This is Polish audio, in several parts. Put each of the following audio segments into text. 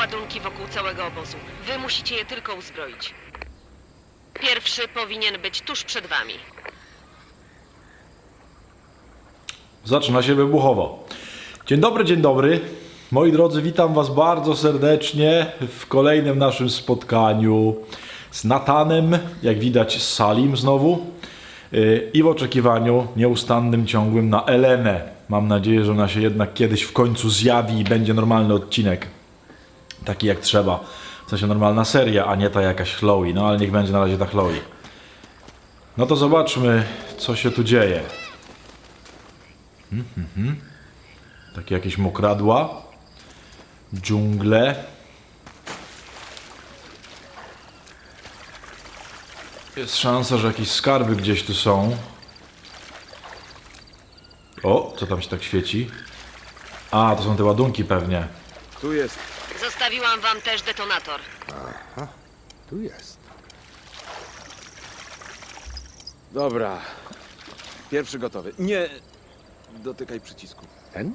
ładunki wokół całego obozu. Wy musicie je tylko uzbroić. Pierwszy powinien być tuż przed wami. Zaczyna się wybuchowo. Dzień dobry, dzień dobry. Moi drodzy, witam was bardzo serdecznie w kolejnym naszym spotkaniu z Nathanem, jak widać z Salim znowu i w oczekiwaniu nieustannym, ciągłym na Elenę. Mam nadzieję, że ona się jednak kiedyś w końcu zjawi i będzie normalny odcinek. Taki jak trzeba. W sensie normalna seria, a nie ta jakaś Chloe. No ale niech będzie na razie ta Chloe. No to zobaczmy, co się tu dzieje. Takie jakieś mokradła. Dżungle. Jest szansa, że jakieś skarby gdzieś tu są. O, co tam się tak świeci? A, to są te ładunki pewnie. Tu jest. Zostawiłam wam też detonator. Tu jest. Dobra. Pierwszy gotowy. Nie dotykaj przycisku. Ten?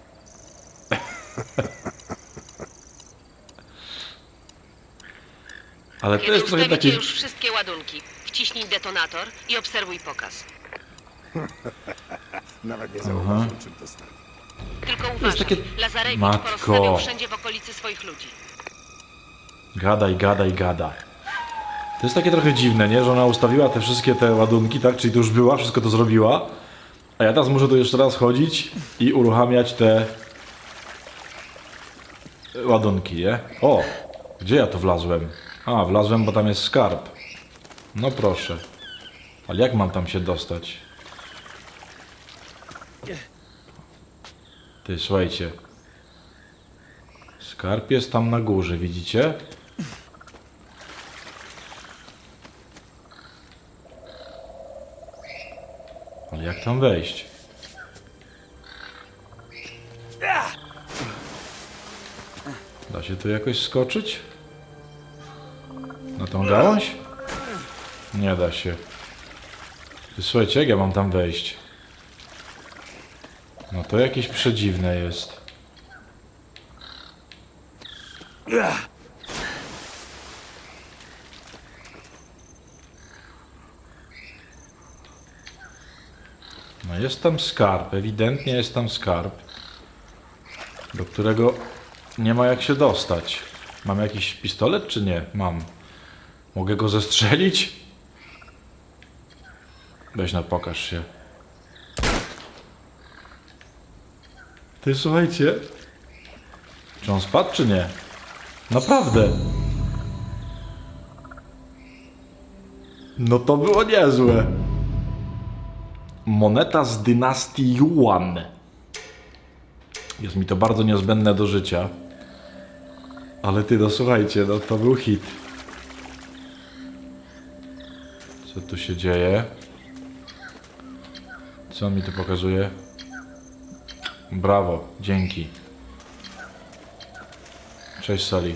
Ale to Kiedy jest trochę ustawicie takie... już wszystkie ładunki, wciśnij detonator i obserwuj pokaz. Nawet nie zauważyłem, czym to stanie. Tylko jest uważaj, takie- Lazarewicz Matko. porozstawiał wszędzie w okolicy swoich ludzi. Gadaj, gadaj, gadaj. To jest takie trochę dziwne, nie? Że ona ustawiła te wszystkie te ładunki, tak? Czyli to już była, wszystko to zrobiła. A ja teraz muszę tu jeszcze raz chodzić i uruchamiać te ładunki, nie? O! Gdzie ja tu wlazłem? A, wlazłem, bo tam jest skarb. No proszę. Ale jak mam tam się dostać? Ty, słuchajcie. Skarb jest tam na górze, widzicie? Ale jak tam wejść? Da się tu jakoś skoczyć? Na tą gałąź? Nie da się. Ty, słuchajcie, jak ja mam tam wejść? No to jakieś przedziwne jest. No jest tam skarb, ewidentnie jest tam skarb, do którego nie ma jak się dostać. Mam jakiś pistolet czy nie? Mam. Mogę go zestrzelić? Weź no, pokaż się. Ty, słuchajcie. Czy on spadł czy nie? Naprawdę. No to było niezłe. Moneta z dynastii Yuan. Jest mi to bardzo niezbędne do życia. Ale ty, no słuchajcie, no to był hit. Co tu się dzieje? Co on mi tu pokazuje? Brawo, dzięki. Cześć, Sally.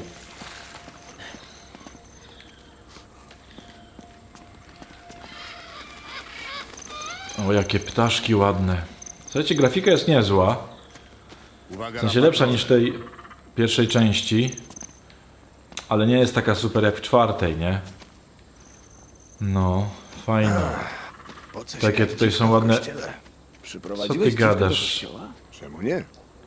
O, jakie ptaszki ładne. Słuchajcie, grafika jest niezła. W sensie lepsza niż tej pierwszej części. Ale nie jest taka super jak w czwartej, nie? No, fajne. Takie tutaj są ładne... Co ty gadasz? Czemu nie?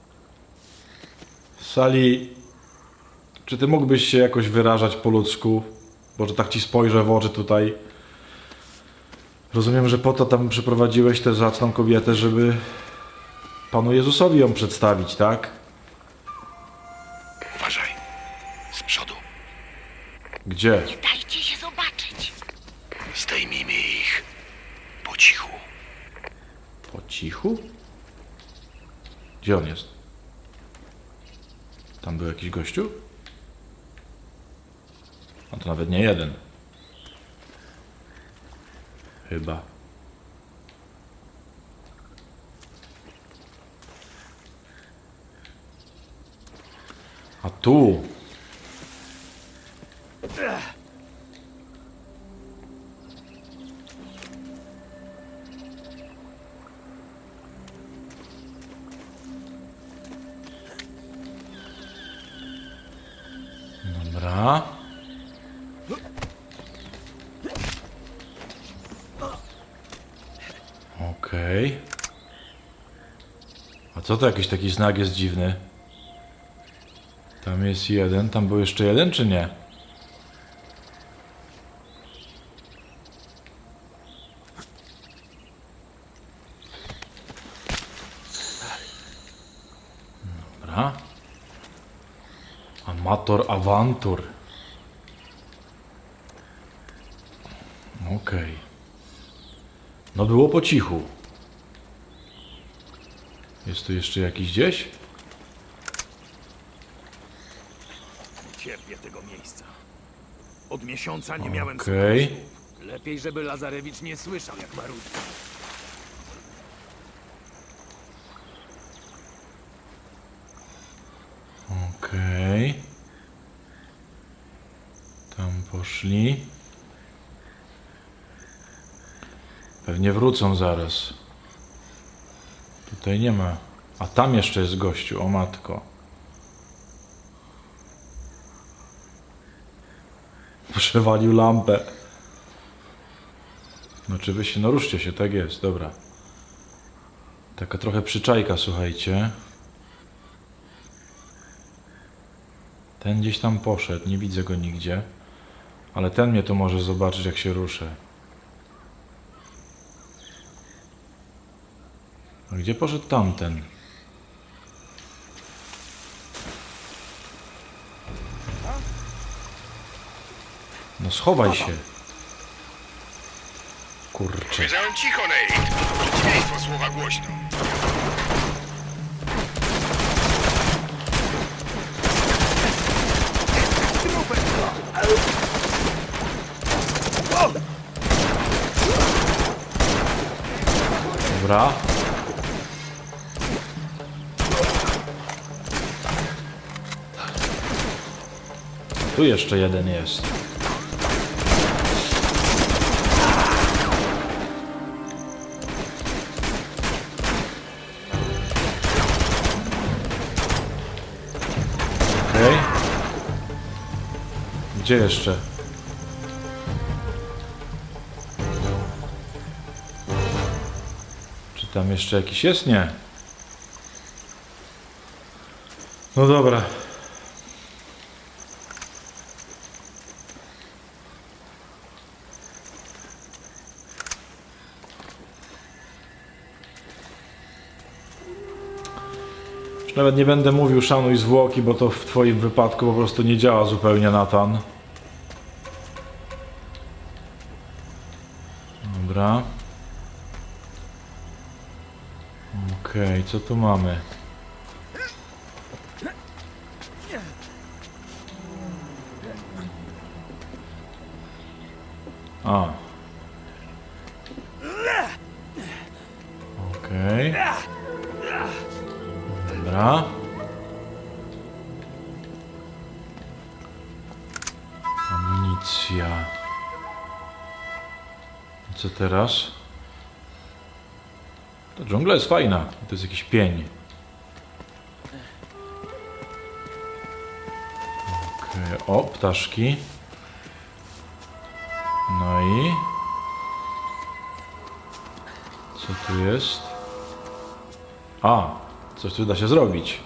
Sally, czy ty mógłbyś się jakoś wyrażać po ludzku? Bo że tak ci spojrzę w oczy tutaj. Rozumiem, że po to tam przyprowadziłeś tę zacną kobietę, żeby Panu Jezusowi ją przedstawić, tak? Uważaj. Z przodu. Gdzie? Dajcie się zobaczyć. Zdejmijmy ich. Po cichu. Po cichu? Gdzie on jest? Tam był jakiś gościu? A to nawet nie jeden. Chyba. A tu. Okej. A co to jakiś taki znak jest dziwny? Tam jest jeden, tam był jeszcze jeden, czy nie? Dobra. Amator awantur. Okej. No było po cichu. Jest tu jeszcze jakiś gdzieś? Cierpię tego miejsca. Od miesiąca nie miałem Okej. słów. Lepiej, żeby Lazarewicz nie słyszał, jak marudzi. Okej. Tam poszli. Pewnie wrócą zaraz. Tutaj nie ma. A tam jeszcze jest gościu, o matko. Przewalił lampę. Znaczy wy się, no ruszcie się, tak jest, dobra. Taka trochę przyczajka, słuchajcie. Ten gdzieś tam poszedł, nie widzę go nigdzie. Ale ten mnie tu może zobaczyć, jak się ruszę. A gdzie poszedł tamten? No schowaj się. Kurczę. Powiedziałem cicho, Nate. Przeciwieństwo słowa głośno. Dobra. Tu jeszcze jeden jest. Okej. Gdzie jeszcze? Czy tam jeszcze jakiś jest? Nie. No dobra. Już nawet nie będę mówił szanuj zwłoki, bo to w twoim wypadku po prostu nie działa zupełnie, Nathan. Dobra. Okej, co tu mamy? A. Okej. Dobra. Amunicja. I co teraz? Ta dżungla jest fajna. To jest jakiś pień. Okej. O, ptaszki. No i... Co tu jest? A, coś tu da się zrobić.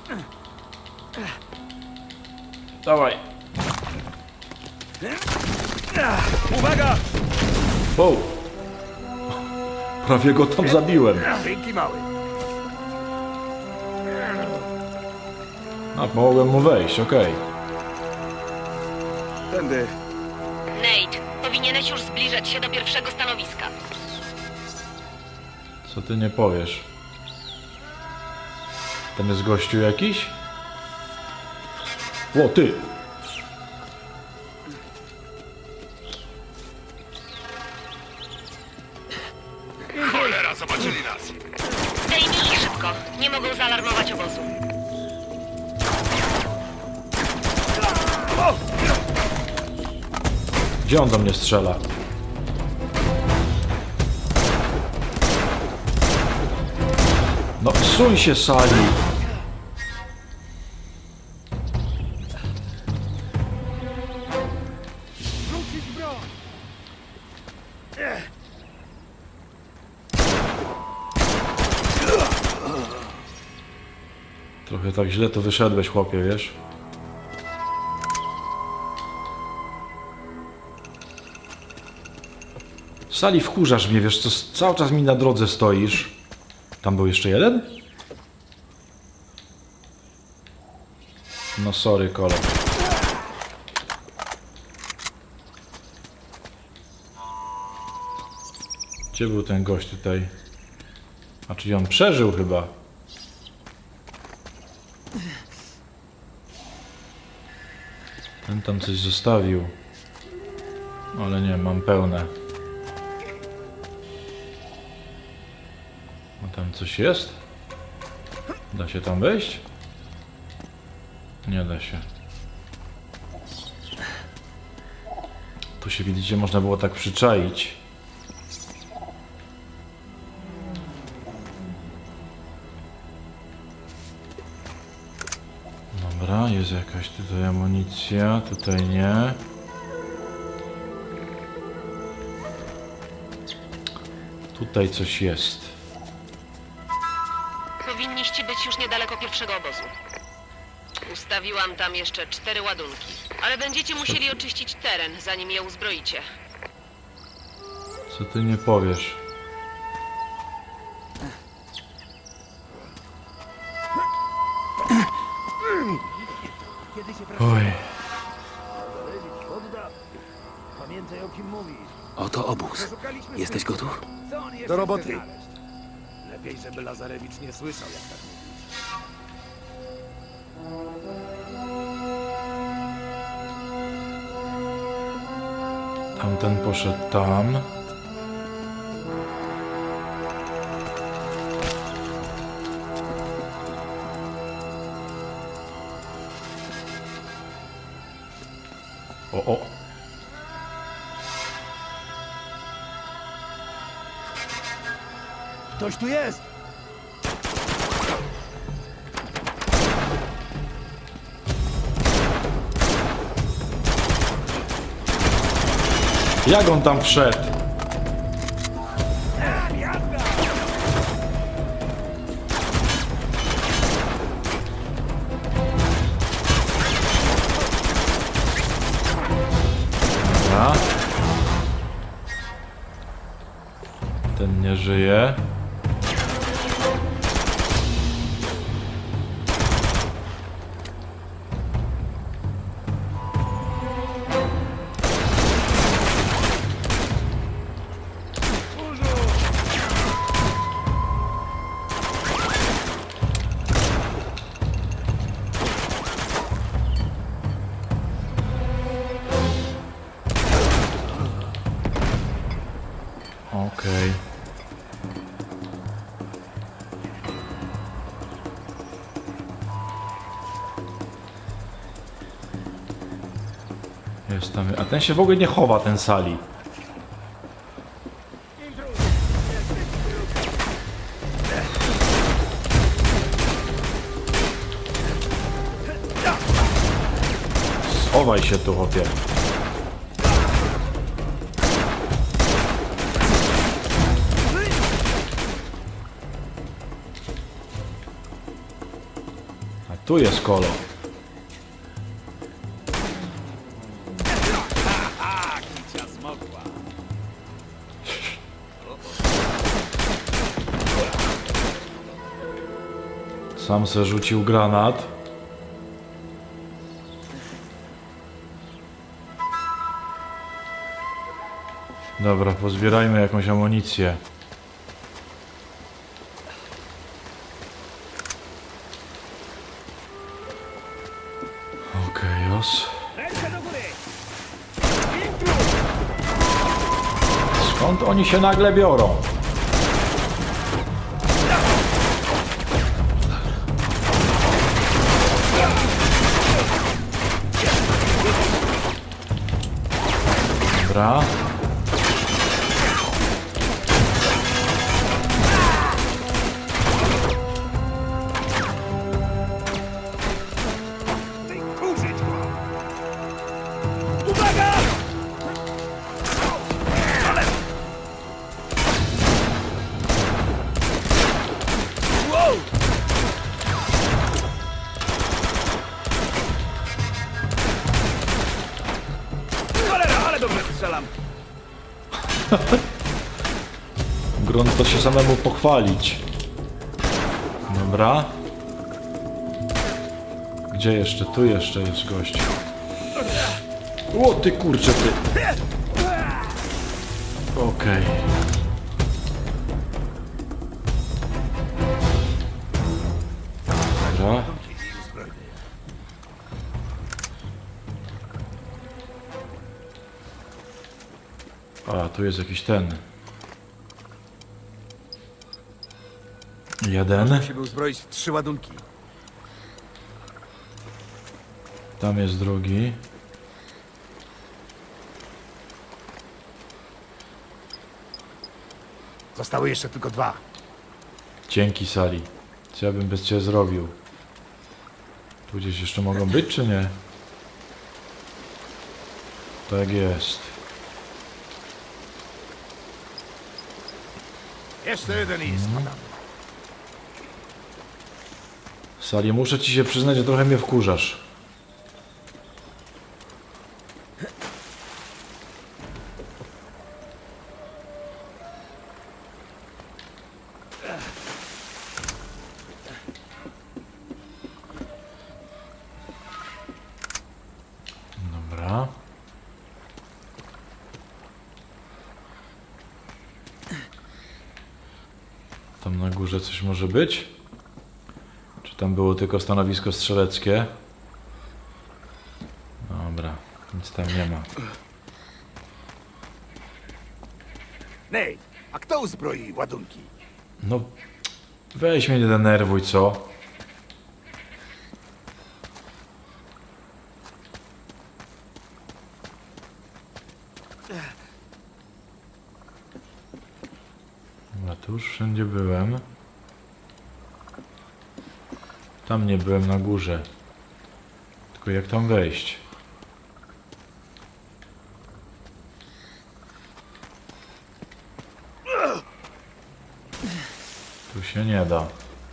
Dawaj. Uwaga! Wow. Prawie go tam zabiłem. Dzięki, mały. A, mogłem mu wejść, okej. Tędy. Nate, powinieneś już zbliżać się do pierwszego stanowiska. Co ty nie powiesz? Tam jest gościu jakiś? O, ty! Cholera, zobaczyli nas. Zdejmij ich szybko. Nie mogą zaalarmować obozu. Gdzie on do mnie strzela? No, suń się, Sali! Trochę tak źle to wyszedłeś, chłopie, wiesz? Sali, wkurzasz mnie, wiesz co, cały czas mi na drodze stoisz. Tam był jeszcze jeden? No sorry, kolej. Gdzie był ten gość tutaj? A czyli on przeżył chyba? Ten tam coś zostawił. Ale nie, mam pełne. A tam coś jest? Da się tam wejść? Nie da się. Tu się widzicie, można było tak przyczaić. Dobra, jest jakaś tutaj amunicja, tutaj nie. Tutaj coś jest. Powinniście być już niedaleko pierwszego obozu. Ustawiłam tam jeszcze 4 ładunki. Ale będziecie musieli oczyścić teren, zanim je uzbroicie. Co ty nie powiesz? Oj. Pamiętaj, o kim mówisz. Oto obóz. Jesteś gotów? Co on jeszcze Do roboty. chce znaleźć? Lepiej, żeby Lazarewicz nie słyszał, jak tak mówisz. Tamten poszedł tam. O. Ktoś tu jest! Jak on tam wszedł? Dobra. Ten nie żyje. Okej. Jest tam. A ten się w ogóle nie chowa, ten Sali. Schowaj się tu, chłopie. A tu jest kolo. Kicia zmokła. Sam se rzucił granat. Dobra, pozbierajmy jakąś amunicję. Okej, jos. Ręce do góry! Skąd oni się nagle biorą? Dobra. Wykurzyć go! Uwaga! strzelam. Grunt to się samemu pochwalić. Dobra. Gdzie jeszcze? Tu jeszcze jest gość. O ty kurczę ty. Okej. Dobra. A, tu jest jakiś ten. Jeden. Musimy uzbroić w 3 ładunki. Tam jest drugi. Zostały jeszcze tylko 2. Dzięki, Sali. Co ja bym bez ciebie zrobił? Tu gdzieś jeszcze mogą być, czy nie? Tak jest. Jeszcze jeden i spadamy. Sali, muszę ci się przyznać, że trochę mnie wkurzasz. Dobra. Tam na górze coś może być? Czy tam było tylko stanowisko strzeleckie? Dobra, nic tam nie ma. Nate, a kto uzbroi ładunki? No, weź mnie nie denerwuj, co? Dobra, tu już wszędzie byłem. Tam nie byłem na górze. Tylko jak tam wejść? Tu się nie da.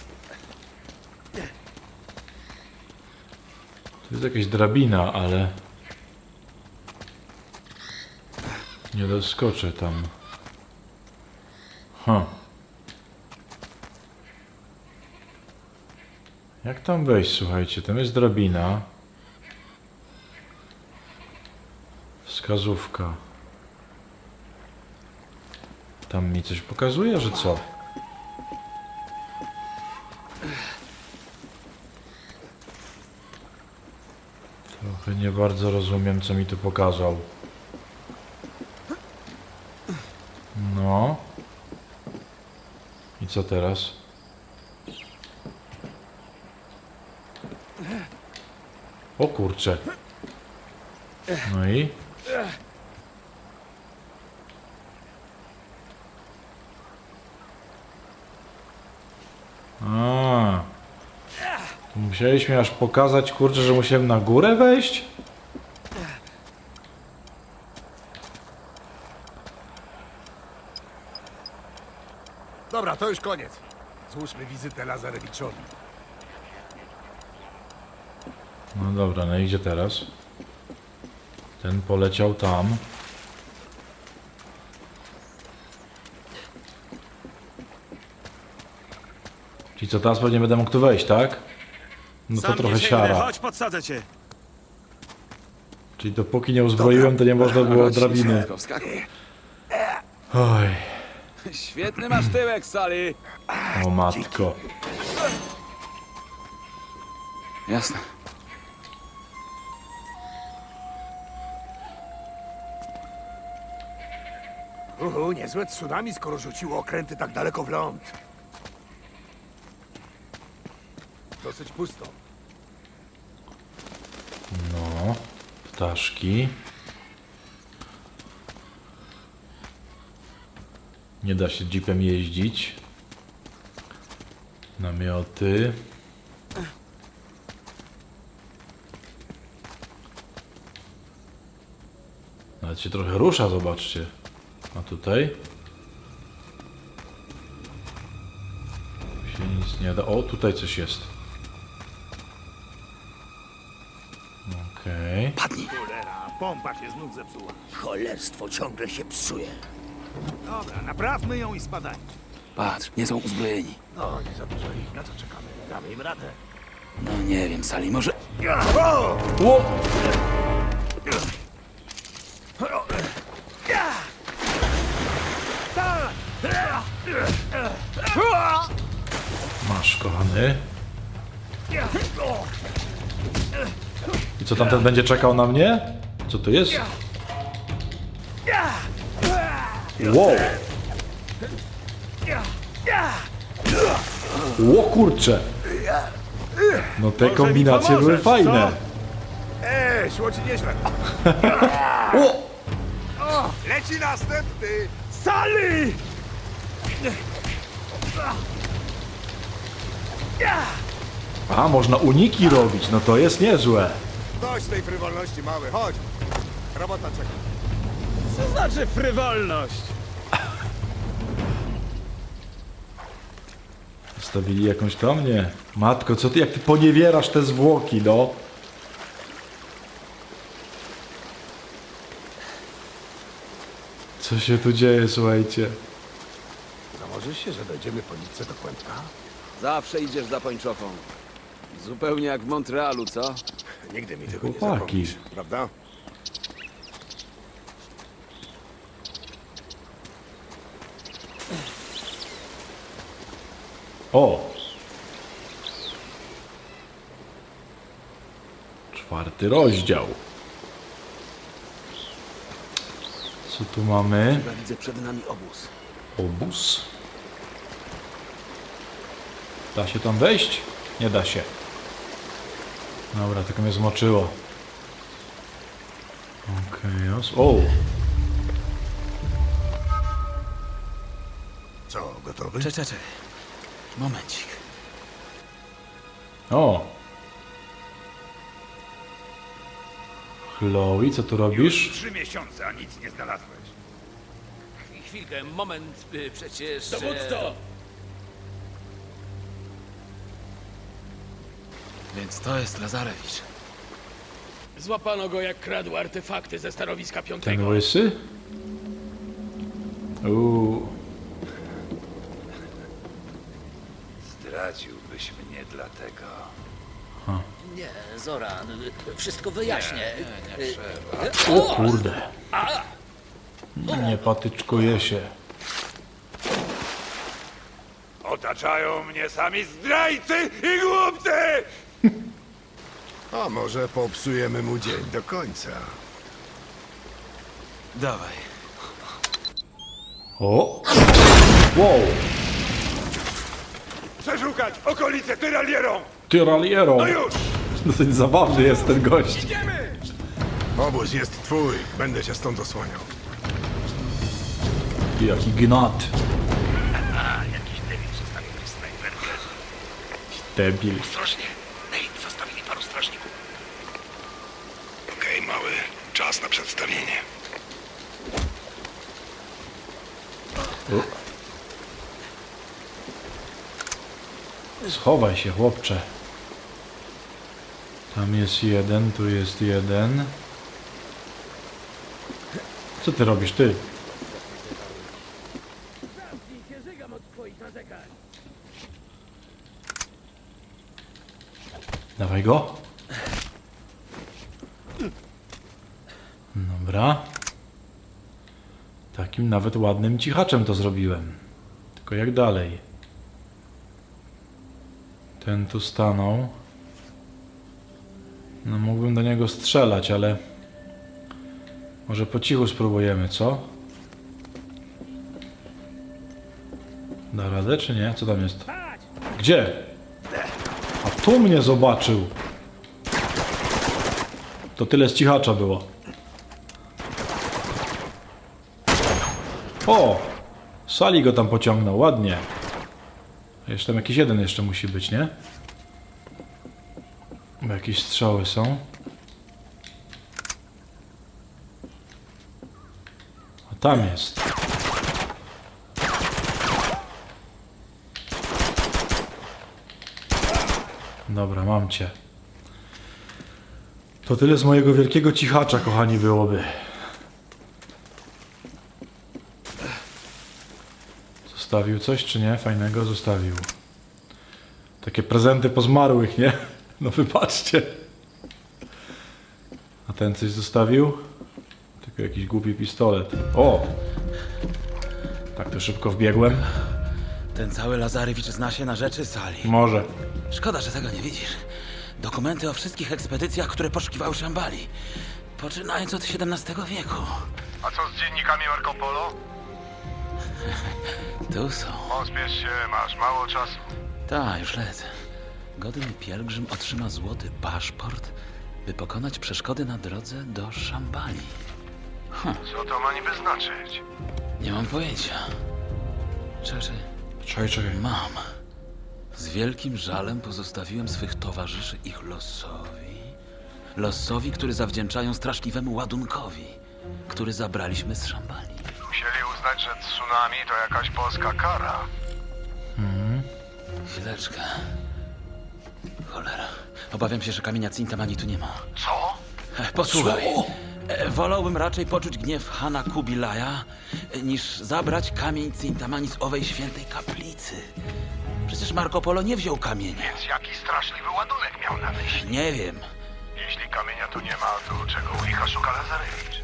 Tu jest jakaś drabina, ale... nie doskoczę tam. Jak tam wejść, słuchajcie? Tam jest drabina. Wskazówka. Tam mi coś pokazuje, że co? Trochę nie bardzo rozumiem, co mi tu pokazał. No. I co teraz? O kurczę. No i? A. Tu musieliśmy aż pokazać, kurczę, że musiałem na górę wejść? Dobra, to już koniec. Złóżmy wizytę Lazarewiczowi. No dobra, no i gdzie teraz? Ten poleciał tam. Czyli co, teraz pewnie będę mógł tu wejść, tak? No to trochę siara. Chodź, podsadzę cię. Czyli dopóki nie uzbroiłem, to nie można było drabiny. Szybko, wskakuj. Oj, Świetny masz tyłek, Sally. o matko. Jasne. Niezłe tsunami, skoro rzuciło okręty tak daleko w ląd. Dosyć pusto. No, ptaszki. Nie da się jeepem jeździć. Namioty. Nawet się trochę rusza, zobaczcie. A tutaj? Tu się nic nie da. O, tutaj coś jest. Okej. Padnij. pompa się z nóg zepsuła. Cholerstwo ciągle się psuje. Dobra, naprawmy ją i spadaj. Patrz, nie są uzbrojeni. No, nie za dużo ich. Na co czekamy? Damy im radę. No nie wiem, Sally, może... O! Ło! Masz, kochany. I co, tamten będzie czekał na mnie? Co to jest? Wow! Ło kurcze! No te kombinacje były fajne. Szło ci nieźle. O! O, leci następny! Sally! A, można uniki robić, no to jest niezłe. Dość tej frywolności, mały, chodź. Robota czeka. Co znaczy frywolność? Stawili jakąś tam? Nie. Matko, co ty, jak ty poniewierasz te zwłoki, no. Co się tu dzieje, słuchajcie? Założysz się, że dojdziemy po nitce do kłębka? Zawsze idziesz za pończocką. Zupełnie jak w Montrealu, co? Nigdy mi tego nie Chłopaki. zapomnisz, prawda? O! 4. rozdział. Co tu mamy? Chyba widzę przed nami obóz. Obóz. Da się tam wejść? Nie da się. Dobra, tylko mnie zmoczyło. Okej, o! Co, gotowy? Czekaj. Momencik. O! Chloe, co tu robisz? 3 miesiące, a nic nie znalazłeś. Chwilkę, moment, przecież... Dowódco! Więc to jest Lazarewicz. Złapano go, jak kradł artefakty ze stanowiska Ten 5. łysy? Zdradziłbyś mnie dlatego. Nie, Zoran, wszystko wyjaśnię. O kurde. Nie patyczkuje się. Otaczają mnie sami zdrajcy i głupcy! A może popsujemy mu dzień do końca? Dawaj. O! Wow! Przeszukać okolice Tyralierą! Tyralierą! No już! Dosyć zabawny jest ten gość. Obóz jest twój. Będę cię stąd osłaniał. Jaki gnat. Jakiś debil zostawił mi snajper. Debil. Ostrożnie. Nate, zostawili paru strażników. Okej, mały. Czas na przedstawienie. Schowaj się, chłopcze. Tam jest jeden, tu jest jeden. Co ty robisz, ty? Dawaj go. Dobra. Takim nawet ładnym cichaczem to zrobiłem. Tylko jak dalej? Ten tu stanął. No mógłbym do niego strzelać, ale... Może po cichu spróbujemy, co? Da radę, czy nie? Co tam jest? Gdzie? A tu mnie zobaczył. To tyle z cichacza było. O! Sali go tam pociągnął, ładnie. Jeszcze tam jakiś jeden jeszcze musi być, nie? Bo jakieś strzały są. A tam jest. Dobra, mam cię. To tyle z mojego wielkiego cichacza, kochani, byłoby. Zostawił coś, czy nie? Fajnego zostawił. Takie prezenty po zmarłych, nie? No wybaczcie. A ten coś zostawił? Tylko jakiś głupi pistolet. O! Tak to szybko wbiegłem. Ten cały Lazarewicz zna się na rzeczy sali. Może. Szkoda, że tego nie widzisz. Dokumenty o wszystkich ekspedycjach, które poszukiwały Szambali. Poczynając od XVII wieku. A co z dziennikami Marco Polo? Tu są. Pospiesz się, masz mało czasu. Ta, już lecę. Godny pielgrzym otrzyma złoty paszport, by pokonać przeszkody na drodze do Szambali. Co to ma niby znaczyć? Nie mam pojęcia. Czekaj. Mam. Z wielkim żalem pozostawiłem swych towarzyszy ich losowi. Losowi, który zawdzięczają straszliwemu ładunkowi, który zabraliśmy z Szambali. Musieli uznać, że tsunami to jakaś polska kara. Chwileczkę. Cholera. Obawiam się, że kamienia Cintamani tu nie ma. Co? Posłuchaj. Wolałbym raczej poczuć gniew Hana Kubilaja, niż zabrać kamień Cintamani z owej świętej kaplicy. Przecież Marco Polo nie wziął kamienia. Więc jaki straszliwy ładunek miał na myśli? Nie wiem. Jeśli kamienia tu nie ma, to czego u licha szuka Lazarewicz?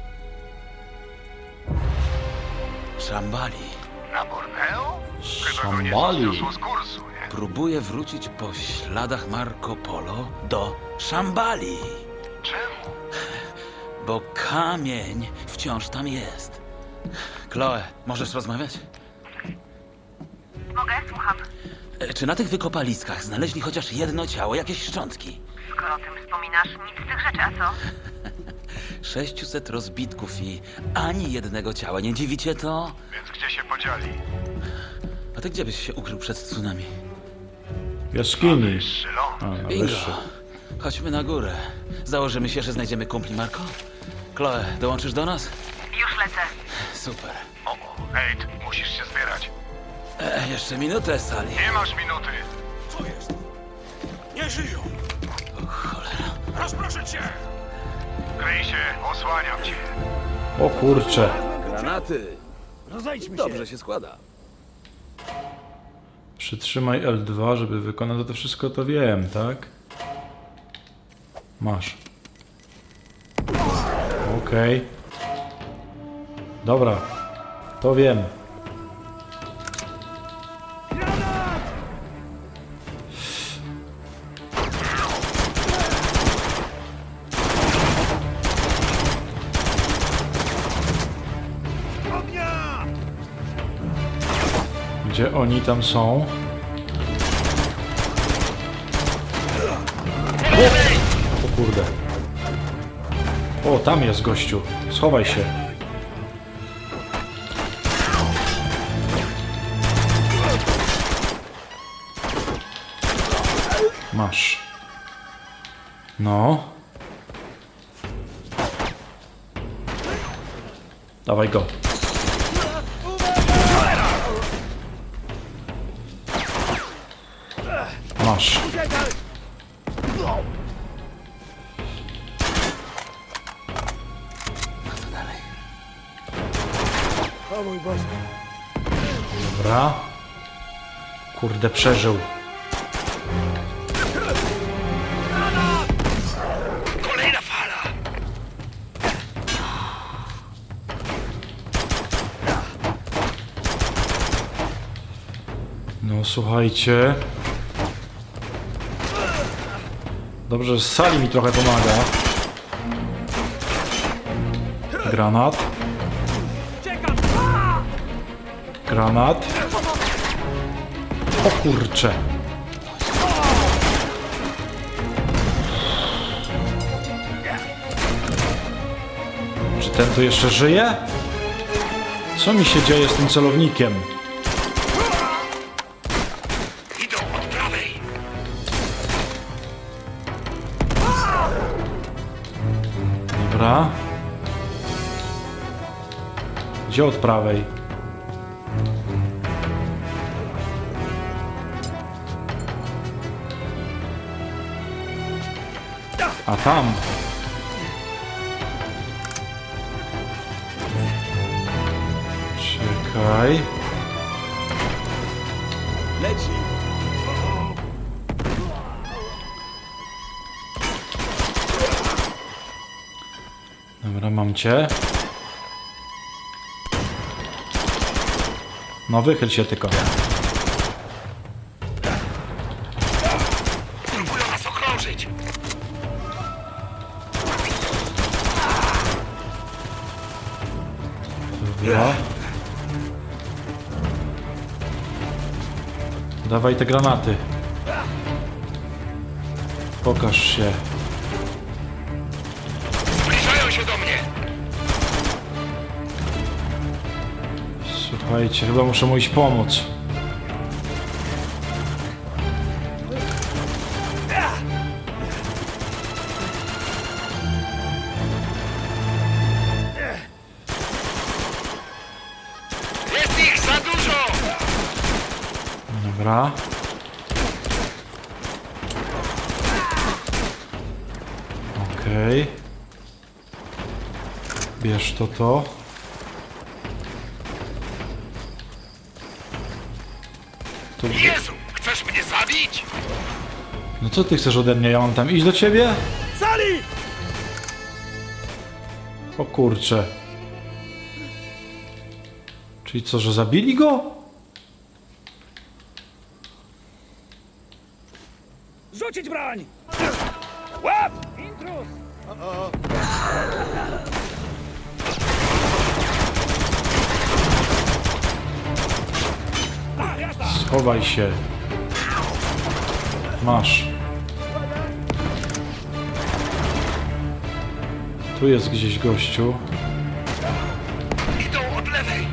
Szambali. Na Borneo? Chyba go nie Szambali. zniosło z kursu, nie? Próbuje wrócić po śladach Marco Polo do Szambali. Czemu? Bo kamień wciąż tam jest. Chloe, możesz rozmawiać? Mogę? Słucham. Czy na tych wykopaliskach znaleźli chociaż jedno ciało, jakieś szczątki? Skoro o tym wspominasz, nic z tych rzeczy, a co? 600 rozbitków i ani jednego ciała. Nie dziwi cię to? Więc gdzie się podzieli? A ty gdzie byś się ukrył przed tsunami? W jaskini. Szylon. A, na Bingo. wyższy. Chodźmy na górę. Założymy się, że znajdziemy kumpli Marco? Chloe, dołączysz do nas? Już lecę. Super. O, Nate, musisz się zbierać. Jeszcze minutę, Sally. Nie masz minuty. Co jest? Nie żyją! O cholera. Rozproszę cię! Kryj się, osłaniam cię. O kurcze. Granaty. Rozejdźmy Dobrze się składa. Przytrzymaj L2, żeby wykonać to wszystko, to wiem, tak? Masz. Okej. Dobra. To wiem. Gdzie oni tam są? O kurde. O, tam jest gościu. Schowaj się. Masz. No. Dawaj go. Masz. Co dalej? Dobra. Kurde, przeżył. Kolejna fala! No słuchajcie. Dobrze, że Sali mi trochę pomaga. Granat. Granat. O kurcze. Czy ten tu jeszcze żyje? Co mi się dzieje z tym celownikiem? Idą od prawej! Dobra. Gdzie od prawej? A tam. Czekaj. Leci! Dobra, mam cię. No wychyl się tylko. Próbują nas okrążyć. Dobra. Dawaj te granaty. Pokaż się. Zbliżają się do mnie. Słuchajcie, chyba muszę mu iść pomóc. Jest ich za dużo. Dobra. Okej. Bierz to. To... Jezu, chcesz mnie zabić? No co ty chcesz ode mnie? Ja mam tam iść do ciebie? Sali! O kurcze. Czyli co, że zabili go? Rzucić broń! Łap! Intruz! Schowaj się. Masz. Tu jest gdzieś gościu. Idą od lewej.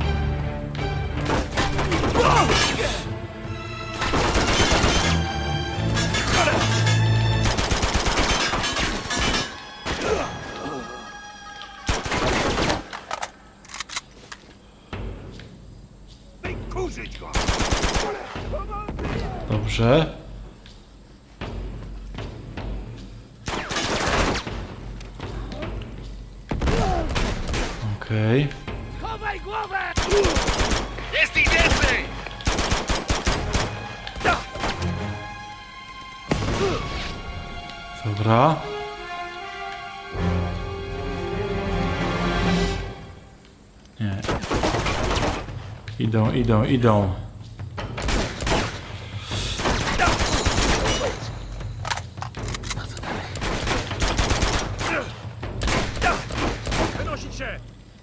Kurzyć go! Dobrze. Okej. Chowaj głowę! Jest ich więcej. Dobra. Nie. Idą. Wynosić się!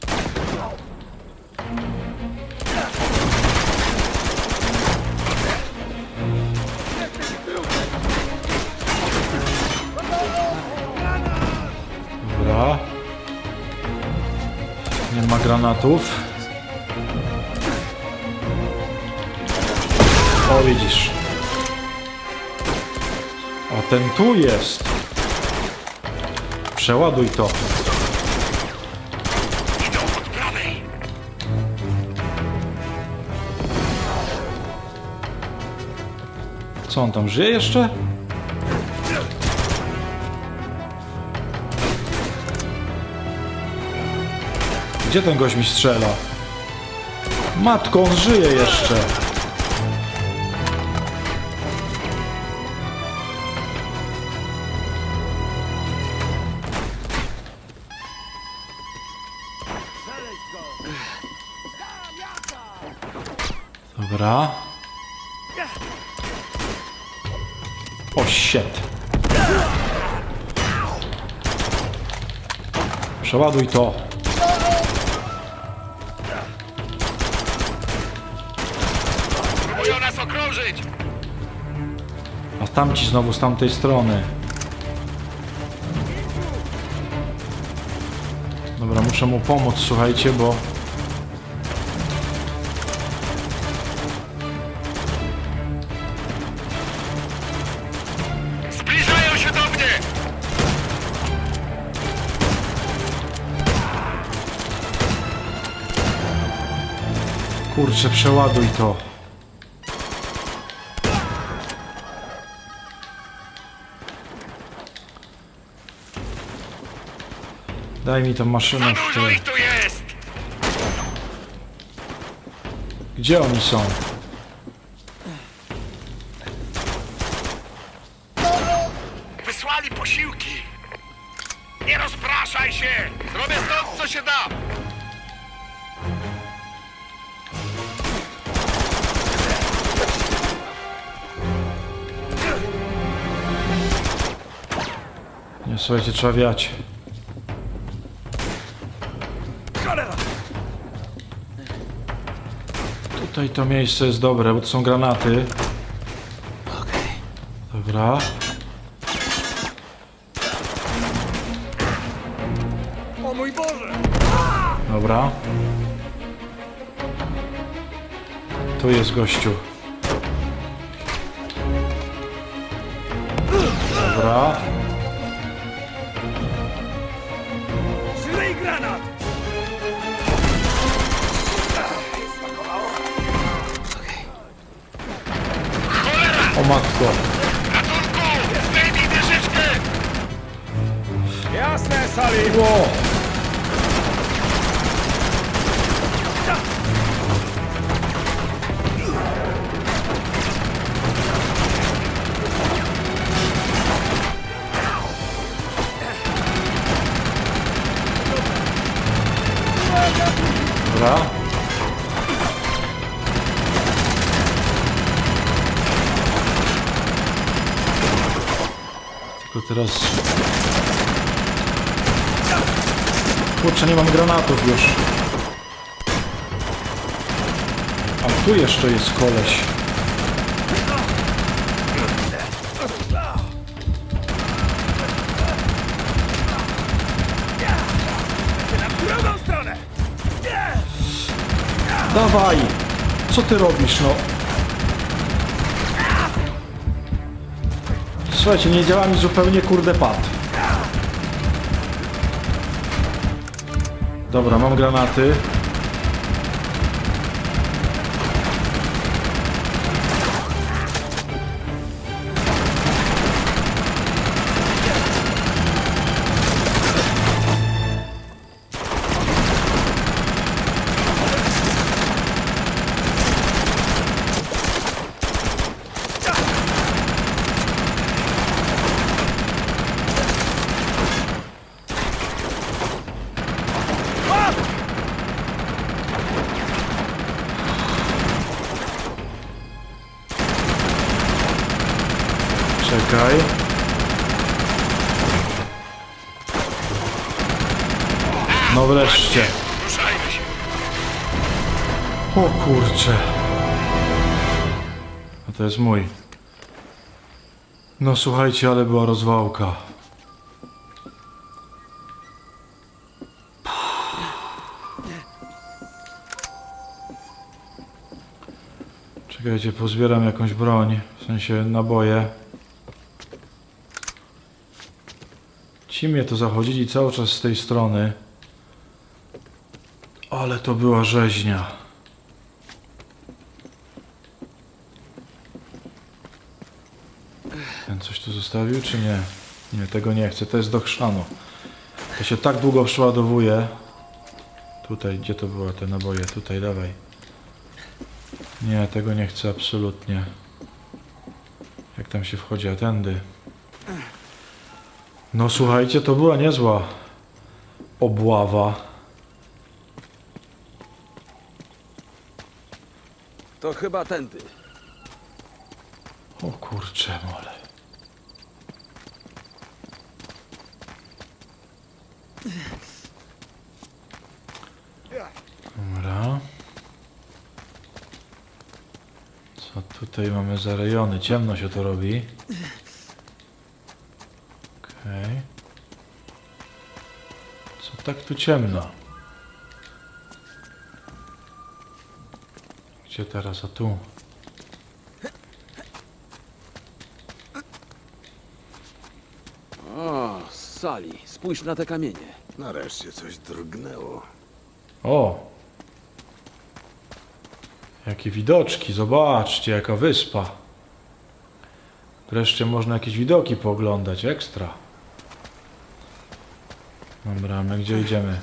Dobra. Nie ma granatów. O, widzisz. A ten tu jest. Przeładuj to. Idą od prawej. Co on tam żyje jeszcze? Gdzie ten gość mi strzela? Matko, on żyje jeszcze. Dobra. O, shit. Przeładuj to. Próbują nas okrążyć. A tamci znowu z tamtej strony. Dobra, muszę mu pomóc, słuchajcie, bo... Zbliżają się do mnie. Kurczę, przeładuj to. Daj mi tą maszynę. Za dużo ich tu jest! Gdzie oni są? Wysłali posiłki! Nie rozpraszaj się! Zrobię to, co się da! Nie, słuchajcie, trzeba wiać. Tutaj to miejsce jest dobre, bo to są granaty. Dobra. O mój Boże! Dobra. Tu jest gościu. Dobra. Żryj granat! O matko. Ratunku! Zdejmij wieżyczkę! Jasne, Sali! Ło! Dobra. Tylko teraz... Kurczę, nie mam granatów już. A tu jeszcze jest koleś. W drugą stronę! Dawaj! Co ty robisz, no? Słuchajcie, nie działa mi zupełnie kurde pad. Dobra, mam granaty. Czekaj. No wreszcie. Ruszajmy się! O kurcze. A to jest mój. No słuchajcie, ale była rozwałka. Czekajcie, pozbieram jakąś broń, w sensie naboje. Ci mnie to zachodzili cały czas z tej strony. Ale to była rzeźnia. Ten coś tu zostawił, czy nie? Nie, tego nie chcę, to jest do chrzanu. To się tak długo przeładowuje. Tutaj, gdzie to były te naboje? Tutaj, dawaj. Nie, tego nie chcę absolutnie. Jak tam się wchodzi, a tędy. No słuchajcie, to była niezła obława. To chyba tędy. O kurcze mole. Dobra. Co tutaj mamy za rejony? Ciemno się to robi. Okej. Co tak tu ciemno? Gdzie teraz? A tu? O, Sali, spójrz na te kamienie. Nareszcie coś drgnęło. O! Jakie widoczki, zobaczcie, jaka wyspa. Wreszcie można jakieś widoki pooglądać, ekstra. Dobra, my gdzie idziemy?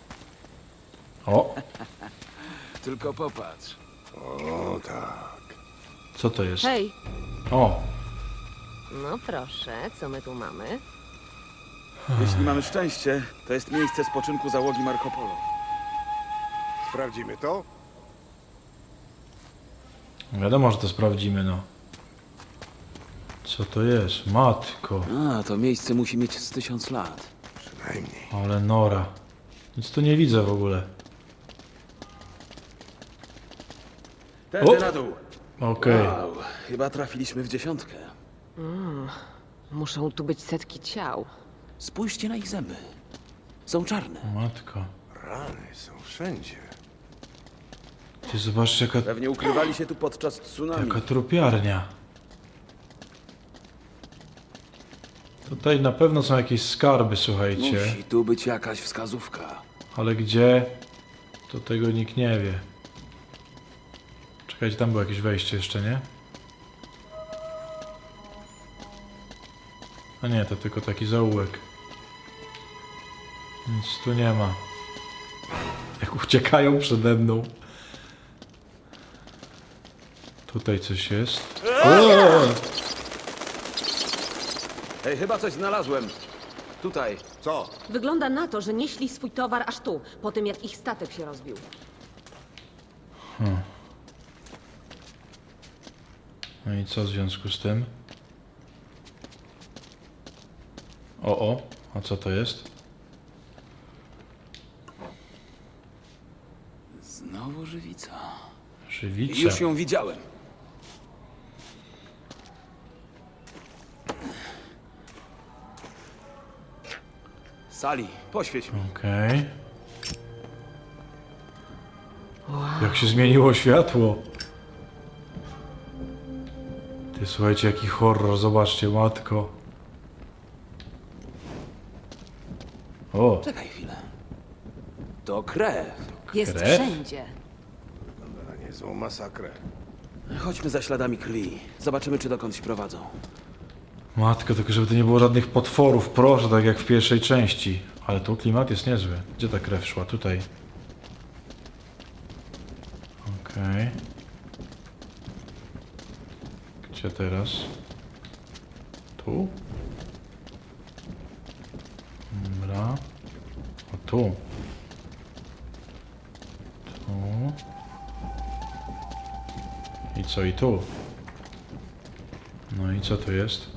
O, Tylko popatrz. O tak. co to jest? Hej, O, no proszę, co my tu mamy? Jeśli mamy szczęście, to jest miejsce spoczynku załogi Marco Polo. Sprawdzimy to? wiadomo, że to sprawdzimy, no. Co to jest? Matko, A, to miejsce musi mieć z 1000 lat. Przynajmniej. ale nora. Nic tu nie widzę w ogóle. Tędy O! na dół. Okej. Wow, chyba trafiliśmy w 10. Muszą tu być setki ciał. Spójrzcie na ich zęby. Są czarne. Matko. Rany są wszędzie. Ty zobaczcie, Pewnie ukrywali się tu podczas tsunami. jaka trupiarnia. Tutaj na pewno są jakieś skarby, słuchajcie. Musi tu być jakaś wskazówka. Ale gdzie? To tego nikt nie wie. Czekajcie, tam było jakieś wejście jeszcze, nie? A nie, to tylko taki zaułek. Nic tu nie ma. Jak uciekają przede mną. Tutaj coś jest. Hej, chyba coś znalazłem. Tutaj. Co? Wygląda na to, że nieśli swój towar aż tu, po tym jak ich statek się rozbił. No i co w związku z tym? O, a co to jest? Znowu żywica. Żywica. Już ją widziałem. Sali, poświeć mi. Okej. Jak się zmieniło światło. Ty, słuchajcie, jaki horror, zobaczcie, matko. O, Czekaj chwilę. To krew. Jest Krew? wszędzie. Wygląda na niezłą masakrę. Chodźmy za śladami krwi. Zobaczymy, czy dokądś prowadzą. matko, tylko żeby to nie było żadnych potworów, proszę, tak jak w pierwszej części. Ale tu klimat jest niezły. Gdzie ta krew szła? Tutaj. Okej. Gdzie teraz? Tu? Dobra. O, tu. Tu. I co? I tu? No i co tu jest?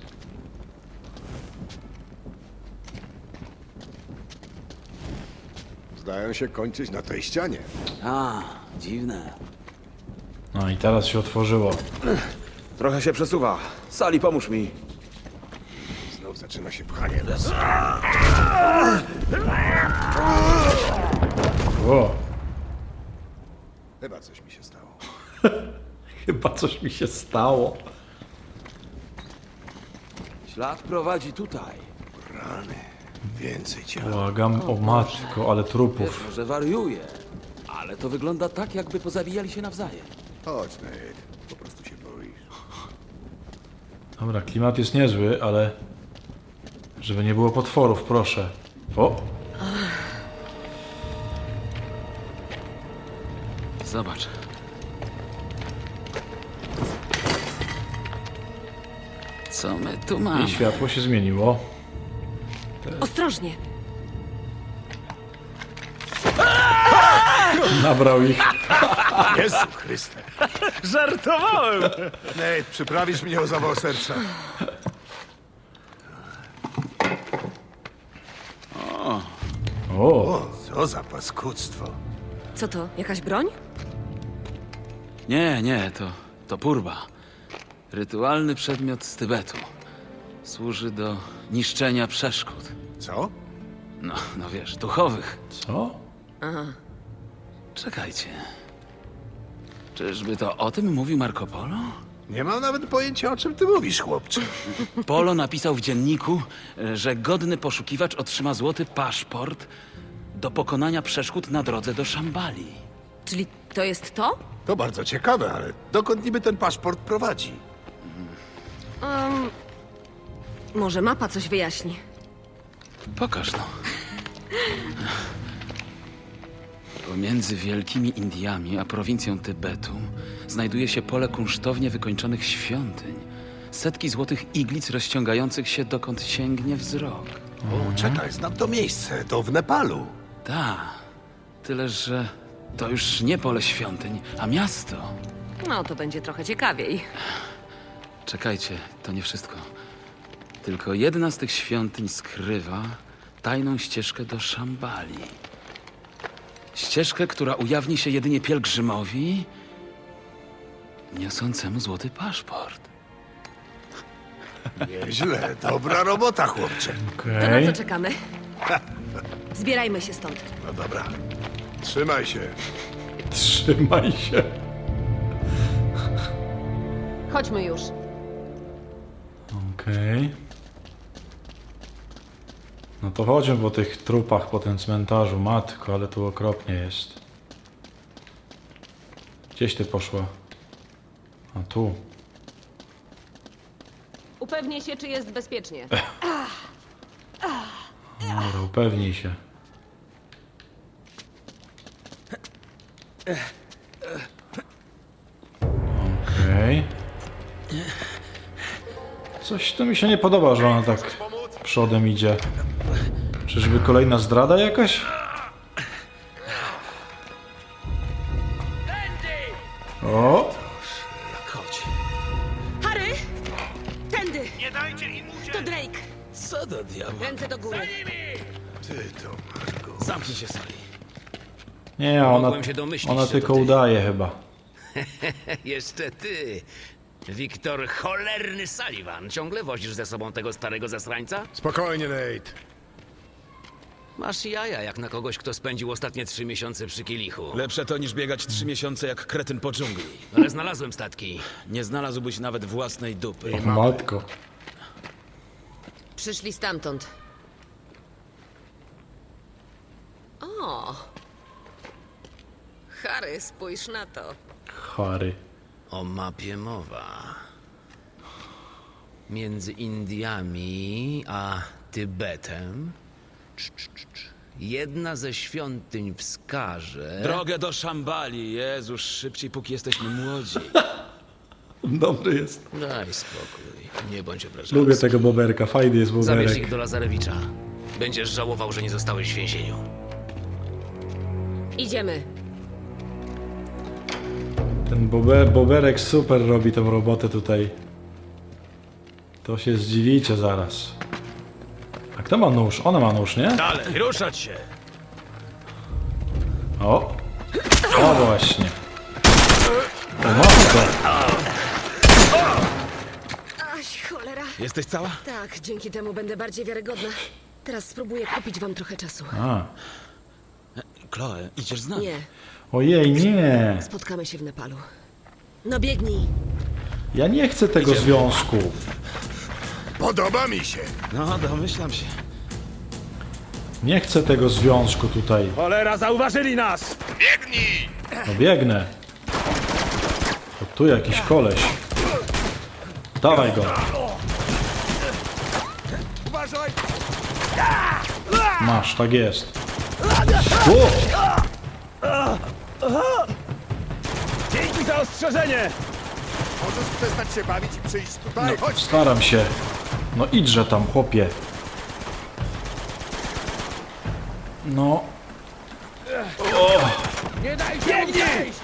Zdają się kończyć na tej ścianie. A, dziwne. No i teraz się otworzyło. Trochę się przesuwa. Sali, pomóż mi. Znów zaczyna się pchanie. O, Chyba coś mi się stało. chyba coś mi się stało. Ślad prowadzi tutaj. Rany. Więcej ciała. Błagam, o matko, ale Wiesz, trupów. może wariuje. Ale to wygląda tak, jakby pozabijali się nawzajem. Chodź, Nate. Po prostu się boisz. Dobra, klimat jest niezły, ale... Żeby nie było potworów, proszę. O, Zobacz. Co my tu mamy? i światło się zmieniło. Ostrożnie! Nabrał ich. Jezu Chryste. Żartowałem! Nate, przyprawisz mnie o zawał serca. O, O, co za paskudztwo. Co to, jakaś broń? Nie, to purba. Rytualny przedmiot z Tybetu. Służy do niszczenia przeszkód. Co? No wiesz, duchowych. co? Czekajcie. Czyżby to o tym mówił Marco Polo? Nie mam nawet pojęcia, o czym ty mówisz, chłopcze. Polo napisał w dzienniku, że godny poszukiwacz otrzyma złoty paszport do pokonania przeszkód na drodze do Szambali. Czyli to jest to? To bardzo ciekawe, ale dokąd niby ten paszport prowadzi? Może mapa coś wyjaśni. Pokaż no. Pomiędzy Wielkimi Indiami a prowincją Tybetu znajduje się pole kunsztownie wykończonych świątyń. Setki złotych iglic rozciągających się dokąd sięgnie wzrok. O, czekaj, znam to miejsce. To w Nepalu. Ta, tyle że to już nie pole świątyń, a miasto. No, to będzie trochę ciekawiej. Czekajcie, to nie wszystko. Tylko jedna z tych świątyń skrywa tajną ścieżkę do Szambali. Ścieżkę, która ujawni się jedynie pielgrzymowi niosącemu złoty paszport. Nieźle, dobra robota, chłopcze. To na Okej. co czekamy? Zbierajmy się stąd. No dobra. Trzymaj się. Trzymaj się. Chodźmy już. Okej. No to chodźmy po tych trupach, po tym cmentarzu. Matko, ale tu okropnie jest. Gdzieś ty poszła? A tu. Upewnię się, czy jest bezpiecznie. Dobra, upewnij się. Okej. Coś tu mi się nie podoba, że ona tak przodem idzie. Czyżby kolejna zdrada jakaś? O! Chodź. Harry! Tędy! Nie dajcie im uciec! To Drake! Co do diabła? Ręce do góry. Ty to masz go. Zamknij się, Sally. Nie, ona, Mogłem się domyślić, ona że tylko to ty. udaje chyba. Jeszcze ty. Wiktor cholerny Sullivan. Ciągle wozisz ze sobą tego starego zasrańca? Spokojnie, Nate. Masz jaja jak na kogoś, kto spędził ostatnie 3 miesiące przy kielichu. Lepsze to niż biegać 3 miesiące jak kretyn po dżungli. Ale znalazłem statki. Nie znalazłbyś nawet własnej dupy. Matko. Przyszli stamtąd. O! Harry, spójrz na to. Harry. O mapie mowa. Między Indiami a Tybetem jedna ze świątyń wskaże... Drogę do Szambali, Jezus, szybciej, póki jesteśmy młodzi. Dobry jest. Daj spokój, nie bądź obrażony. Lubię tego boberka, fajny jest Zabierz boberek. ich do Lazarewicza. Będziesz żałował, że nie zostałeś w więzieniu. Idziemy. Ten boberek super robi tę robotę tutaj. To się zdziwicie zaraz. A kto ma nóż? Ona ma nóż, nie? Dalej, ruszać się! O! O właśnie. O matko. Aś, cholera. Jesteś cała? Tak, dzięki temu będę bardziej wiarygodna. Teraz spróbuję kupić wam trochę czasu. A. Chloe, idziesz z nami? Nie, Ojej, nie. spotkamy się w Nepalu. No biegnij. Ja nie chcę tego związku. Podoba mi się. No, domyślam się. Nie chcę tego związku tutaj. Cholera, zauważyli nas! Biegnij! No biegnę. O, tu jakiś koleś. Dawaj go. Uważaj! Masz, tak jest. O! Dzięki za ostrzeżenie! Możesz przestać się bawić i przyjść tutaj. Chodź! Staram się. No idźże tam, chłopie. No. Nie daj się uciec!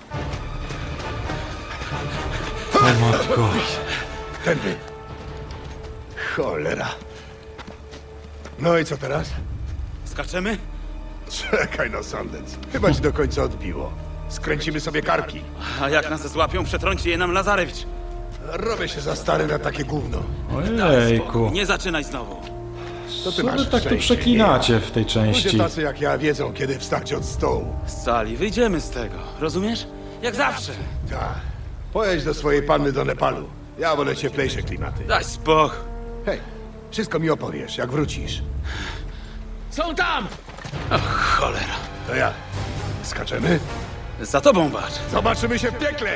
O matko. Tędy. Cholera. No i co teraz? Skaczemy? Czekaj no, Sandec. Chyba ci do końca odbiło. Skręcimy sobie karki. A jak nas złapią, przetrąci je nam Lazarewicz. Robię się za stary na takie gówno. Ojejku. Nie zaczynaj znowu. To ty Co masz wy tak tu szczęście, przeklinacie w tej Ludzie części? tacy jak ja wiedzą, kiedy wstać od stołu. Sali, wyjdziemy z tego. Rozumiesz? Jak zawsze. Tak. Pojedź do swojej panny do Nepalu. Ja wolę cieplejsze klimaty. Daj spokój. Hej, wszystko mi opowiesz, jak wrócisz. Są tam! Cholera. To ja. Skaczemy? Za tobą, bacz. Zobaczymy się w piekle!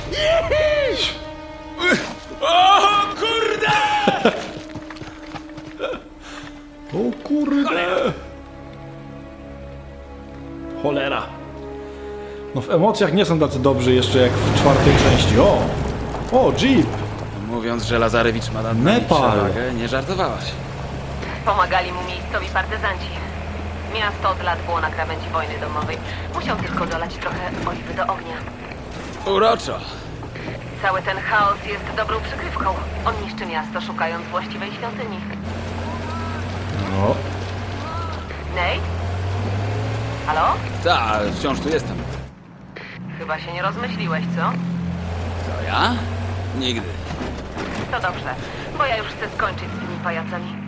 O kurde! O kurde. Cholera. No w emocjach nie są tacy dobrzy jeszcze jak w 4. części. O, Jeep. Mówiąc, że Lazarewicz ma nad nami Nepal. przewagę, nie żartowałaś. Pomagali mu miejscowi partyzanci. Miasto od lat było na krawędzi wojny domowej. Musiał tylko dolać trochę oliwy do ognia. Uroczo. Cały ten chaos jest dobrą przykrywką. On niszczy miasto, szukając właściwej świątyni. No. Nate? Halo? Tak, wciąż tu jestem. Chyba się nie rozmyśliłeś, co? To ja? Nigdy. To dobrze, bo ja już chcę skończyć z tymi pajacami.